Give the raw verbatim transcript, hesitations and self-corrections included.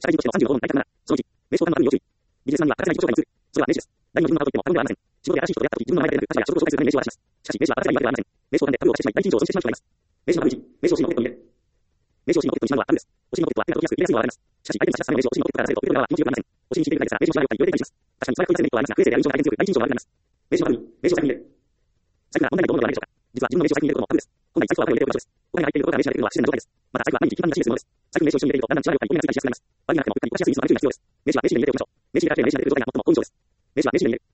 社会人としてのさんじゅうの行動の大切なな、そのいち、名称単の悪意要注意。ビジネスマンには形が非常にする。それは名詞です。誰の自分の中といっても過言ではありません。仕事で新しい人と出会ったとき、自分の名前だけでなく、他者や職を紹介するために名詞を渡します。しかし、名詞は形がいいわけではありません。名称単でタグを押してしまい、大緊張を損してしまう人がいます。名詞のタグいち、名詞を C のポケットに入れる。名詞を C のポケットにしまうのはタグです。お尻のポケットは手が届きやすく入れやすいのはわかります。しかし、相手に差し出すための名詞を C のポケットから出せるとポケット側は気持ちよくありません。お尻に引いているだけですが、名詞の知らないお二人、有用で感じします。確かに、それは確実にメリットはありますが、不衛生である印象が相手に強く、大緊張が悪くなります。名詞のタグに、名詞を先に入れる。財布が問題ないと思うのではないでしょうか。実は自分の名詞を先に入れることもタグです。本来、財布は手を入れておく場所です。お金が入っていることが名詞が出てくるのは不自然な状態です。また、財布は毎日頻繁に出し入れするものです。財布に名詞を一緒に入れると、だんだん知らないお二人にお金がついたりしやすくなります。悪いなくても、うっかり動かしやすいミスは注意が必要です。名詞は名詞に入れておく場所。名詞に入れられる名詞が出てくることが最も多いそうです。名詞は名詞に入れる。